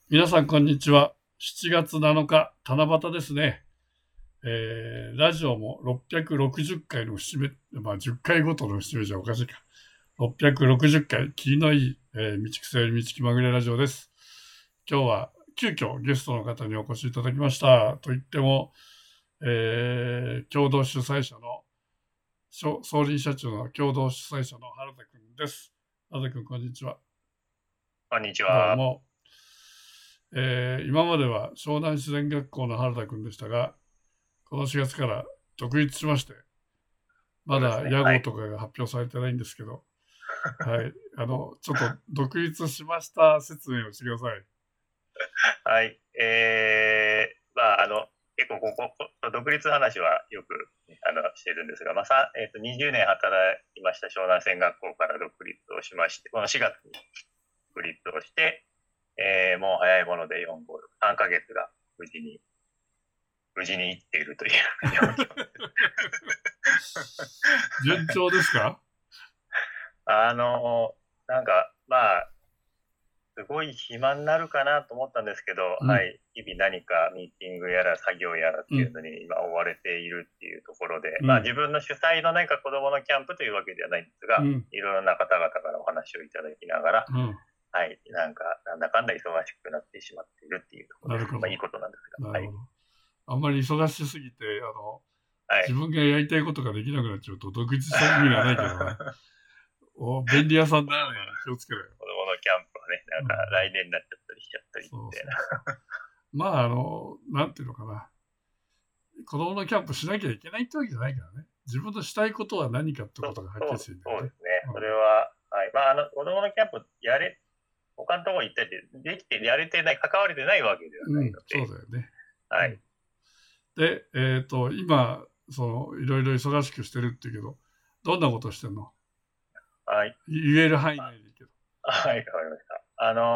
皆さん、こんにちは。7月7日、七夕ですね。ラジオも660回の節目、10回ごとの節目じゃおかしいか。660回、霧のいい、道草より道気まぐれラジオです。今日は急遽ゲストの方にお越しいただきました。と言っても、共同主催者の、総理社長の共同主催者の原田くんです。原田くん、こんにちは。 こんにちどうは。 も。今までは湘南自然学校の原田くんでしたが、この4月から独立しまして、まだそうですね。はい。 屋号とかが発表されてないんですけど、はい、ちょっと独立しました説明をしてください。 はい。結構独立の話はよく、してるんですが、20年働きました湘南専学校から独立をしまして、この4月に独立をして、もう早いもので4、5、3ヶ月が無事に生きているという状況。 順調ですか？ あの、なんか、すごい暇になるかなと思ったんですけど、 うん、 はい、日々何かミーティングやら作業やらっうん、 ていうのに今追われているっていうところで、 うん、 自分の主催の何か子供のキャンプというわけではないんですが、 うん、 いろいろな方々からお話をいただきながら、 うん。 はい、なんだかんだ忙しくなってしまっているっていうところです。 なるほど、 いいことなんですが、はい。 なるほど。あんまり忙しすぎて、 はい。 自分がやりたいことができなくなっちゃうと独立した意味がないけどな。便利屋さんにならないように気をつけろよ。 子供のキャンプはね、 うん、 来年になっちゃったりしちゃったりみそうたいそうそう。なんていうのかな。子供のキャンプしなきゃいけないってわけじゃないからね。自分のしたいことは何かってな。 ことがはっきりしてるんだよね。 そうですね。それは、はい。子供のキャンプ他のところ行ったりできてやれてない、関われてないわけではうん、 ないので、 そうだよね。うはい。 ん、で、今、いろいろ忙しくしてるって言うけど、どんなことしてんの？ はい。 言える範囲内でいいけど。 はい、わかりました。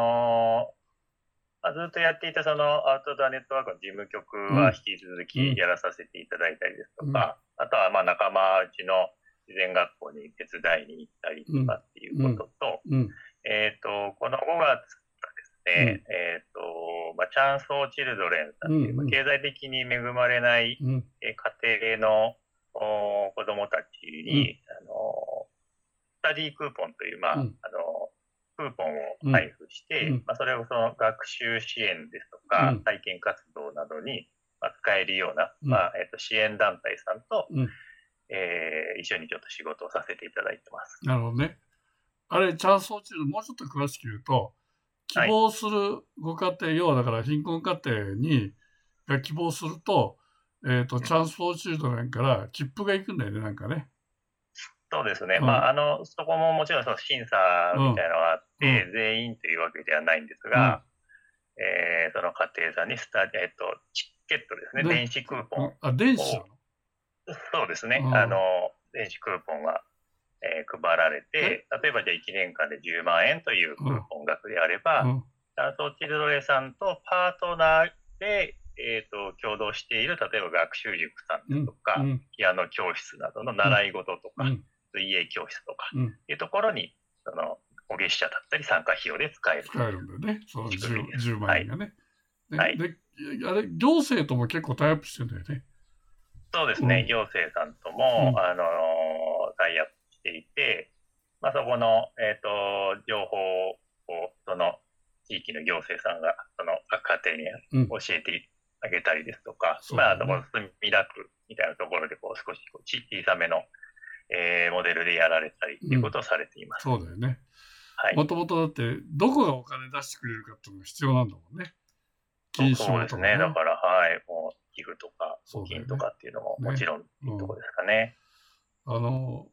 ずっとやっていたそのアウトドアネットワークの事務局うん、 は引き続うん、 きやらさせていただいたりですとうん、 か、あとは仲間内の自然学校に手伝いに行ったりうん、 とかっていううん、 ことと、 うん、 この5月がですね、 うん、 チャンスオーチルドレンさうん、 んという、 うん、 経済的に恵まれないうん、 家庭の子供たちうん、 に、スタディークーポンという、 うん、 クーポンをうん、 配布して、 うん、 それをその学習支援ですとか、 うん、 体験活動などに、使えるような、 うん、 支援団体さんと、 うん。 一緒にちょっと仕事をさせていただいてます。 なるほどね。あれ、チャンス落ちる、もうちょっと詳しく言うと、希はい。 望するご家庭、要はだから貧困家庭が希望すると、 うん、 チャンスフォーチルドレンから切符が行くんだよね、なんかね。 そうですね。 うん、 そこももちろんその審査うん、 みたいなのがあっうん、 て、全員というわけではないんですうん。 が、その家庭さんにチケットですね、 で、 電子クーポうん、あ、電ンを、 子なそうですね、 の？ 電子クーポンが、配られうん。 て、例えばじゃあ1年間で10万円というクうん、 ーポン額であれば、 うん、 チャンソーチルドレンさんとパートナーで、共同している、例えば学習塾さんでうん、 すとか、 うん、 ピアノ教室などのうん、 習い事とか、 うん、 水泳教室とか、 うん。 いうところに、お月謝だったり参加費用で使えると使えいうるんだよね、その仕組み 10, です。 10万はい。 円がね。ね、 はい。 で、あれ、行政とも結構タイアップしてんだよね。 そうですね。 うん、 行政さんとも、 うん、 タイアップしていて、そこの、情報を、その地域の行政さんが、その各家庭にうん。 教えてあげたりですとか、あとこのそうだよね。 墨田区みたいなところで、少し小さめの、モデルでやられたりっていうこうん。 とをされています。 そうだよね。 はい。 もともとだって、どこがお金出してくれるかっていうのが必要なんだもんね。金そうですね。だ賞とかね。 から、はい。もう、寄付とか、募金とそうだよね。 かっていうのももちね。 ろんっていうところうん。 ですかね。 あの、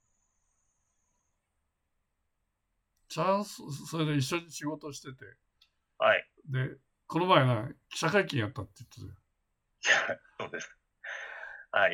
それで一緒に仕事してて、 はい。 で、この前記者会見やったって言ってたよ。 そうです。はい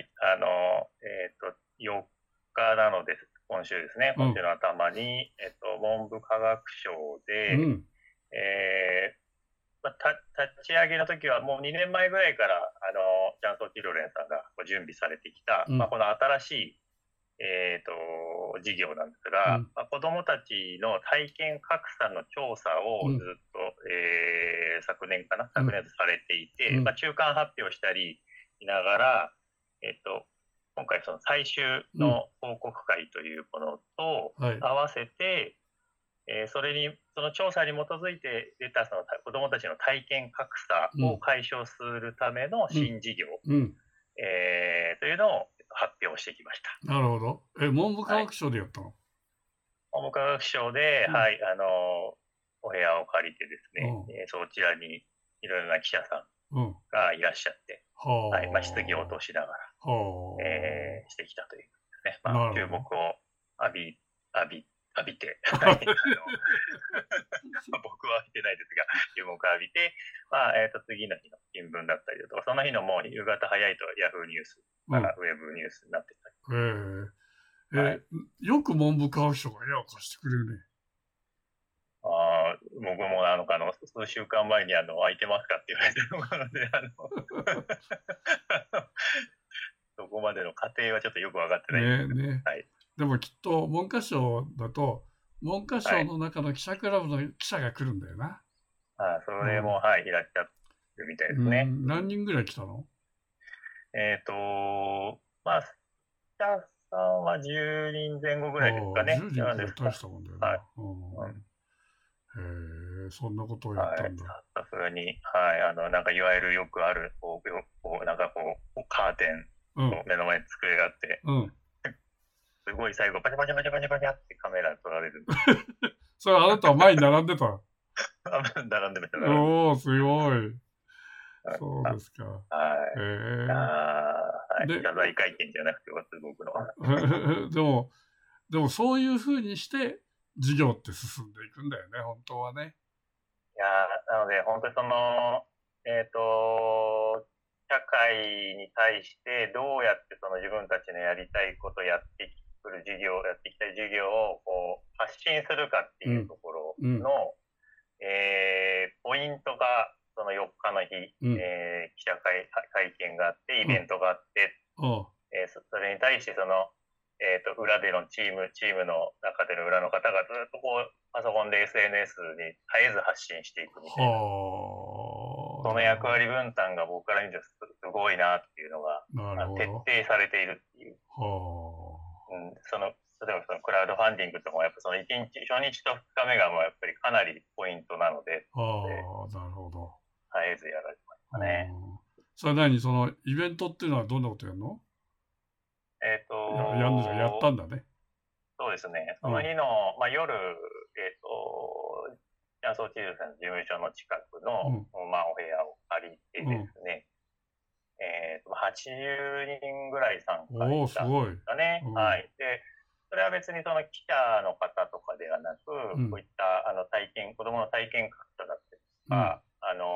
。4日なので、今週ですね。 うん、 今週の頭に、文部科学省で、 うん、 え立ち上げの時はもう2年前ぐらいから、ジャンソー・チルドレンさんが準備されてきた、 うん、 この新しい、事業なんですが、 うん、 子どもたちの体験格差の調査をずうん、 っと、 年かな、昨年されていて、 うんまあ、中間発表したりしながら、今回その最終の報告会というものとはい。 合わせて、その調査に基づいて出たその子どもたちの体験格差を解消するためのうん。 新事業、 うん。 というのを発表してきました。 なるほど。文部科はい。 学省でやったの？ 文部科学省で、 うん。 はい、お部屋を借りてですうね、 ん。 そちらにいろいろな記者さうん。 んがいらっしゃって、はい、まあ、質疑応は答しながら、 あ。はしてきたというですね、 あ。 まあ、注目なるほど。 を浴び、浴びて、はい、僕は浴びてないですが、注目を浴びて、まあ、次の日の新聞だったりだとか、その日のもう夕方早いとヤフーニュースうん。 からウェブニュースになってたり、 えはい。 よく文部科学省が部屋を貸してくれるね。 僕も数週間前に空いてますかって言われたので、そこまでの過程はちょっとよく分かってないんですけど、 ね。 はい。 でもきっと文科省だと、文科はい。 省の中の記者クラブの記者が来るんだよな。 それも、はい、いらっしゃるみたいですね。 何人ぐらい来たの？ まあ、スタッフさんは10人前後ぐらいですかね。 10人なんですか。 くらい大したもんだよはい。 な。 うん、 そんなことをやっはい。 たんだ。 さすがに、はい。なんかいわゆるよくある、なんかカーテンうん。 の目の前に机があって、 うん。 すごい最後、バチャバチャバチャバチャバチャってカメラ撮られるんです。 それあなたは前に並んでた？ 並んでました、並んでおー、すごい。 ましそうた。 ですか。 はい。はい。 で、 謝罪会見じゃなくて、僕の。 でも、そういうふうにして事業って進んでいくんだよね、本当はね。 いやなので、本当に社会に対してどうやってその自分たちのやりたいことやっていきたい授業を発信するかっていうところうん。 の、ポイントが、その4日の日、 うん。 記者会見があって、イうん。 ベントがあって、それに対して裏でのチームの中での裏の方がずっとパソコンで SNS に絶えず発信していくみたいな。 はあ。 その役割分担が僕から見てすごいなっていうのが、 なるほ徹ど。 底されているっていう。 は例えばそのクラウドファンディングとかもやっぱその初日と2日目がもうやっぱりかなりポイントなので、 あ。はあ、なるほど。 絶えずやられてましたね。 それ何そのイベントっていうのはどんなことやるの？やんのじゃやったんだね。 そうですね。そうん。 の日の、まあ、夜、ジャンソーチルさんの事務所の近くの、 うん。 まあ、お部屋を借りてでうん。 すね、80人ぐらい参加おお、 したんですごい。 すかね。 うん。 はい。で、それは別にその記者の方とかではなく、 うん。 こういった子供の体験格差だったりとうん。 か、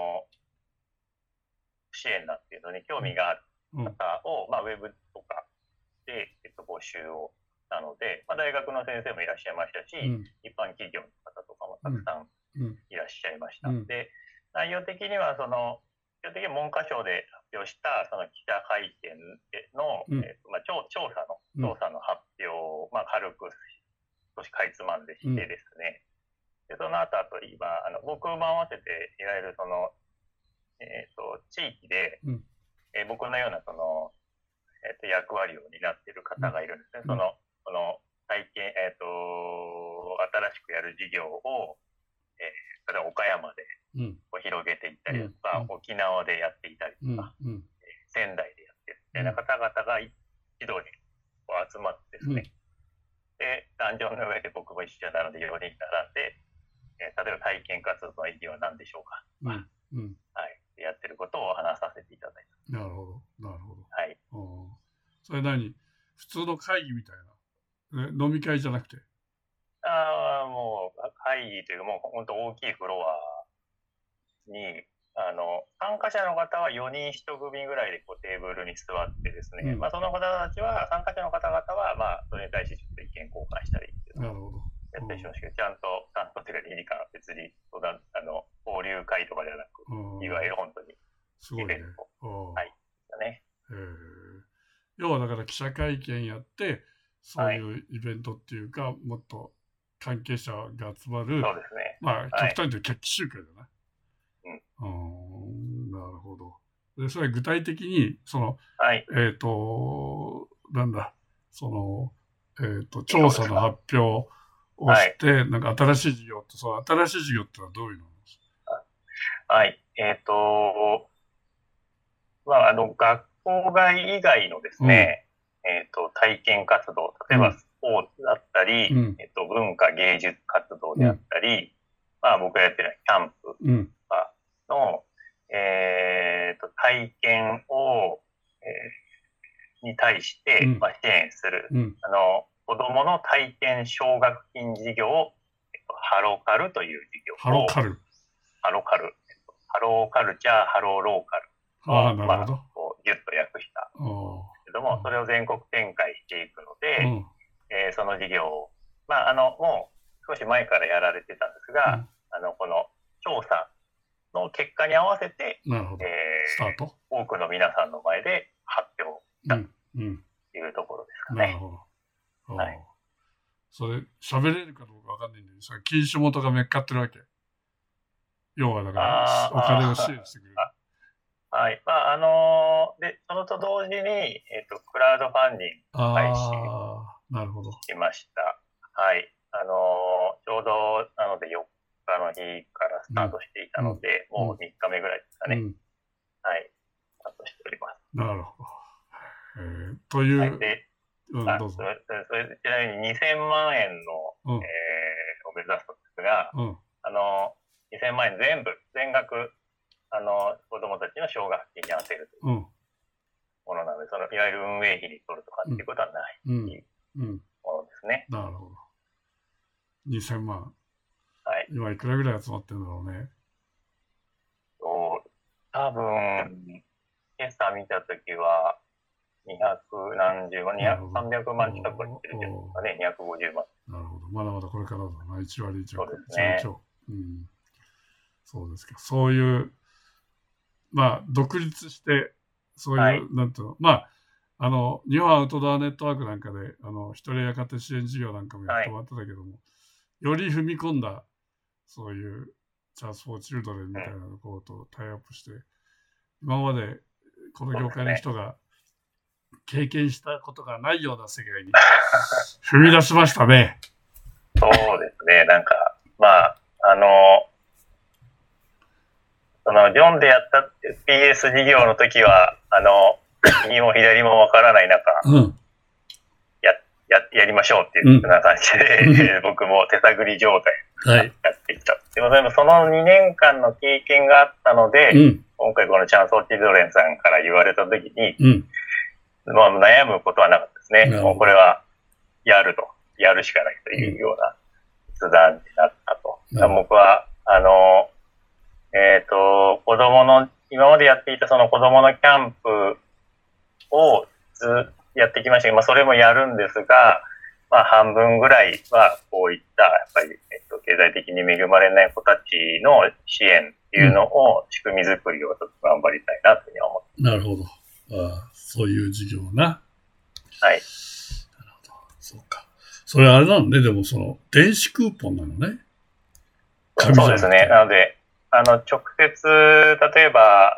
支援だっていうのに興うん。 味があるうん。 方を、まあ、ウェブとかで、募集をしたので、まあ、大学の先生もいらっしゃいましたし、 うん。 一般企業の方とかもたうん。 くさんうん。 いらっしゃいました。 うん。 で、内容的には基本的に文科省で発表したその記者会見の、 うん。 まあ、調うん。 査の発表を、まあ、軽く少しかいつまんでしてですね、でその後、今、僕も合わせて、いわゆる地域で、 うん。 僕のような役割を担っているうん。 方がいるんですね。 うん。 この体験、新しくやる事業を、例えば岡山でうん。 広げていったうん。 りとか、沖縄でやっていたりうん。 とか、 うん。 仙台でやってるみたいなうん。 方々が一堂に集まってですうん。 ね、で、壇上の上で僕も一緒なので4人並んで、例えば体験活動の意義は何でしょうかとか、 うん。うん。 はい、やってることを話させていただいなるほど。なるほど。 た。はい。 それ何普通の会議みたいな。飲み会じゃなくて。 もう会議というか、もう本当大きいフロアに、参加者の方は4人1組ぐらいでテーブルに座ってですね、 うん。 まあ、その方たちは、参加者の方々は、まあ、それに対してちょっと意見交換したりっていうのをなるほど。 やったりしましたけど、ちゃんとっていうか、理にか別に交流会とかではなく、いわゆる本当にすごいね。 イベント。はい。だね。 要はだから記者会見やって、そうはい。 いうイベントっていうか、もっと関係者が集まる、 そうですね。 まあ、極はい。 端に言うと決起集会だな。 なるほど。で、それ具体的に、 はい。 なんだ、その、調査の発表をはい。 して、なんか新しい事業って、その新しい事業ってのはどういうのなんですはい。学校外以外のですか？うん、 ね、体験活動、例えばうん、 スポーツだったり、 うん、 文化芸術活動であっうん、 たり、まあ僕がやってるキャンプとうん、 かの、体験を、に対して、 うん、 まあ、支援する、 うん。 子供の体験奨学金事業を、ハローカルという事業を、 ハロカル。 ハローカル、ハローカルチャー、ハローローカルああ、 を、まあ、 なるほど。 こう、ぎゅっと訳したあけども、それを全国展開していくので、 うん、 その事業を、まあ、もう少し前からやられてたんですが、 うん。 この調査の結果に合わせて、 なるほど。スタート。 多くの皆さんの前で発表したうん、うん。 というところですかね。 なるほど。 はい。 それ、喋れるかどうかわかんないんだけど、それ禁酒元がめっかってるわけ。要はだから、お金を支援してくれる。 はい。まあ、で、そのと同時に、クラウドファンディング開始ああ、なるほど。 しました。はい。ちょうど、なので4日の日からスターうん、 トしていたうん、 ので、 うん、 もう3日目ぐらいですかね。 うん。 はい。スタートしております。 なるほど。といはい。 う、 で、 うん、どうぞ。 ちなみに2000万円の、 うん、 を目指すんですが、 うん、 2000万円全額、子供たちの奨学金に充てるといううん、 ものなので、いわゆる運営費に取るとかうん、 っていうことはないうん、 っていううん。 ものですね。 なるほど。2000万。 はい。 今いくらぐらい集まってるんだろうね。 多分、今朝見たときは、200何十万、200、 なるほど。 300万近くはいってるんじゃないですかね。250万。 なるほど。まだまだこれからだな。1割1 そう億、 です 1割ね。 超。うん。そうですか。そういう、まあ、独立して、そういはい。 う、なんていうの、まあ、日本アウトドアネットワークなんかで、一人親家庭支援事業なんかもやっはい。 てもらってたけども、より踏み込んだ、そういう、チャンスフォーチルドレンみたいうん。 なところとタイアップして、今までこの業界のそうですね。 人が経験したことがないような世界に踏み出しましたね。 そうですね。なんか、まあ、ジョンでやった PS 事業の時は、右も左もわからない中、 うん。 やりましょうっていうん。 うふうな感じで、僕も手探り状態はい。 やってきた。でもその2年間の経験があったので、 うん。 今回このチャンス・オーチルドレンさんから言われた時に、 うん。 まあ、悩むことはなかったですね。もうなるほど。 これはやるしかないというような決断になったと。 なるほど。 僕は、今までやっていたその子供のキャンプをやってきましたけど、まあ、それもやるんですが、まあ、半分ぐらいはこういった、やっぱり、経済的に恵まれない子たちの支援っていうのを、仕組み作りをちょっと頑張りたいなというふうに思って。 なるほど。ああ、そういう事業な。なるはい。 ほど。そうか。それあれなのね。でも電子クーポンなのね。紙そうですね。 じゃなくて。 なので、直接、例えば、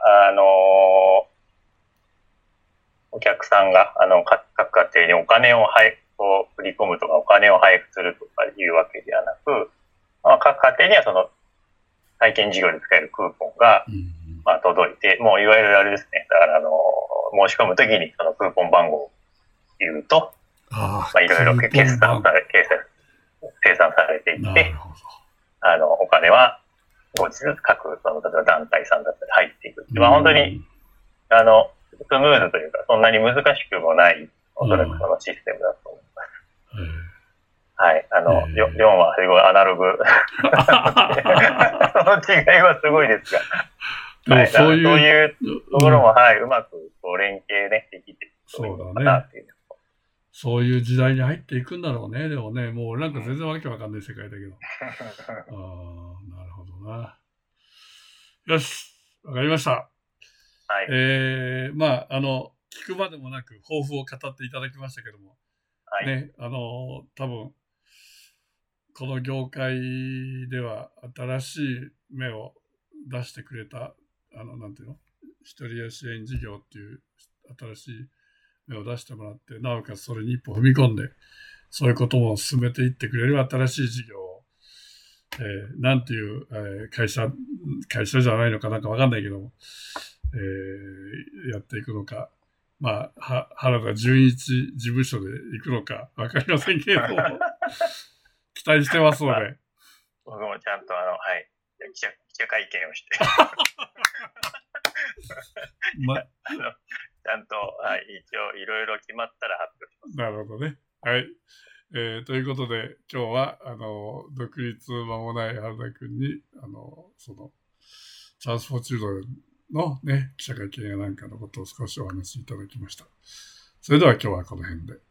お客さんが、各家庭にお金を振り込むとか、お金を配布するとかいうわけではなく、まあ、各家庭にはその体験事業で使えるクーポンが、 うん。 まあ、届いて、もういわゆるあれですね。だから、申し込むときにそのクーポン番号を言うと、 ああ、 まあ、いろいろクーポン番号。 生産されていって、 なるほど。 お金は後日各、例えば団体さんだったり入っていく。まあ、本当に、スムーズというか、そんなに難しくもない、おそらくそのシステムだと思います。はい。4はすごいアナログ。その違いはすごいですが。 でもそういう、 いうところも、はい、うまく連携ね、できていくそうのかだね。 なっていう。 そういう時代に入っていくんだろうね。でもね、もうなんか全然わけわかんない世界だけど。ああ、なるほどな。よし、わかりました。 はい。 まあ、聞くまでもなく抱負を語っていただきましたけども、 はい。 ね、多分、この業界では新しい芽を出してくれた、なんていうの、一人親支援事業っていう新しい芽を出してもらって、なおかつそれに一歩踏み込んで、そういうことも進めていってくれる新しい事業を、なんていう、会社じゃないのかなんかわかんないけども、やっていくのか、まあ、原田純一事務所で行くのかわかりませんけれども、期待してますので。 僕もちゃんと記者会見をして、ちゃんと、一応いろいろ決まったら発表します。 なるほどね。はい。ということで、今日は、独立間もない原田君に、その、チャンスフォーチルドレンのね、記者会見やなんかのことを少しお話しいただきました。それでは今日はこの辺で。